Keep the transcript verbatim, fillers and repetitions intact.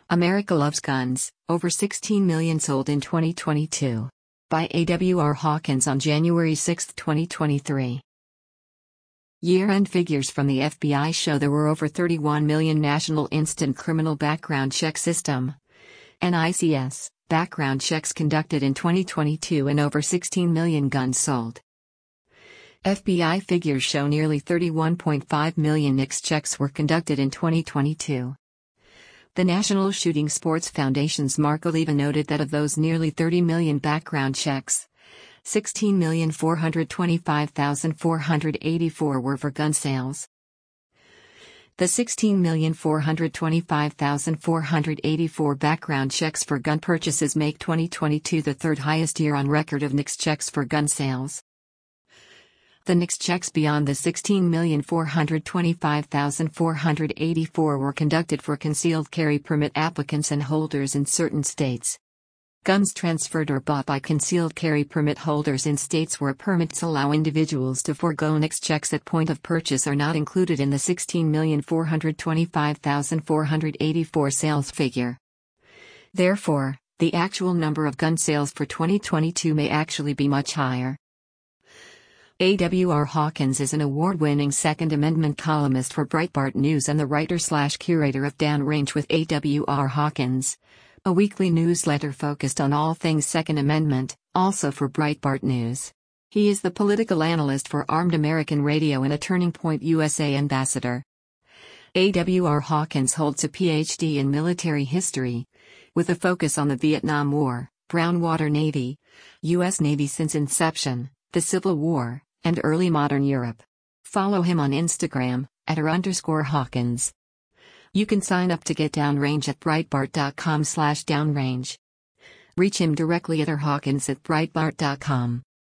America Loves Guns, over sixteen million sold in twenty twenty-two. By A W R Hawkins on January sixth, twenty twenty-three. Year-end figures from the F B I show there were over thirty-one million National Instant Criminal Background Check System (N I C S) background checks conducted in twenty twenty-two and over sixteen million guns sold. F B I figures show nearly thirty-one point five million N I C S checks were conducted in twenty twenty-two. The National Shooting Sports Foundation's Mark Oliva noted that of those nearly thirty million background checks, sixteen million four hundred twenty-five thousand four hundred eighty-four were for gun sales. The sixteen million four hundred twenty-five thousand four hundred eighty-four background checks for gun purchases make twenty twenty-two the third highest year on record of N I C S checks for gun sales. The N I C S checks beyond the sixteen million four hundred twenty-five thousand four hundred eighty-four were conducted for concealed carry permit applicants and holders in certain states. Guns transferred or bought by concealed carry permit holders in states where permits allow individuals to forego N I C S checks at point of purchase are not included in the sixteen million four hundred twenty-five thousand four hundred eighty-four sales figure. Therefore, the actual number of gun sales for twenty twenty-two may actually be much higher. A W R Hawkins is an award-winning Second Amendment columnist for Breitbart News and the writer-slash-curator of Downrange with A W R Hawkins, a weekly newsletter focused on all things Second Amendment, also for Breitbart News. He is the political analyst for Armed American Radio and a Turning Point U S A ambassador. A W R Hawkins holds a P H D in military history, with a focus on the Vietnam War, Brown Water Navy, U S Navy since inception, the Civil War, and early modern Europe. Follow him on Instagram, at r underscore Hawkins. You can sign up to get Downrange at breitbart dot com slash downrange. Reach him directly at r hawkins at breitbart dot com.